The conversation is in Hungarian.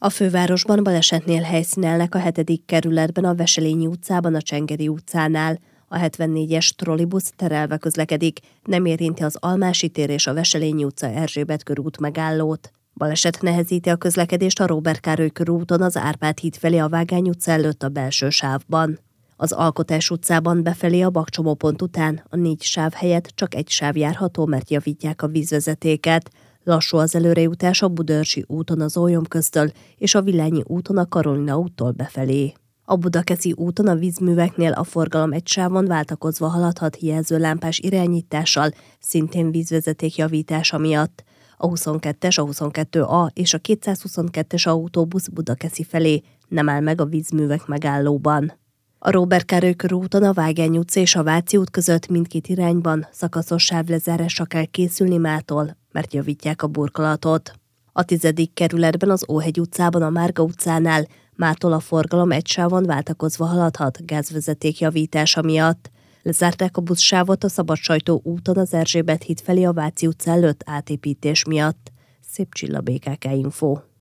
A fővárosban balesetnél helyszínelnek a 7. kerületben a Veselényi utcában, a Csengeri utcánál. A 74-es trollibusz terelve közlekedik, nem érinti az Almási tér és a Veselényi utca Erzsébet körút megállót. Baleset nehezíti a közlekedést a Róbert Károly körúton az Árpád híd felé a Vágány utca előtt a belső sávban. Az Alkotás utcában befelé a bakcsomópont után a 4 sáv helyett csak 1 sáv járható, mert javítják a vízvezetéket. Lassú az előrejutás a Budaörsi úton az Ólyom köztől és a Villányi úton a Karolina úttól befelé. A Budakeszi úton a vízműveknél a forgalom 1 sávon váltakozva haladhat jelzőlámpás irányítással, szintén vízvezeték javítása miatt. A 22-es, a 22A és a 222-es autóbusz Budakeszi felé nem áll meg a vízművek megállóban. A Róbert Károly körúton a Vágány utca és a Váci út között mindkét irányban szakaszos sávlezárásra kell készülni mától, mert javítják a burkolatot. A 10. kerületben az Óhegy utcában a Márga utcánál mától a forgalom 1 sávon váltakozva haladhat gázvezeték javítása miatt. Lezárták a buszsávot a Szabadsajtó úton az Erzsébet híd felé a Váci utca előtt átépítés miatt. Szép Csilla, BKK Info.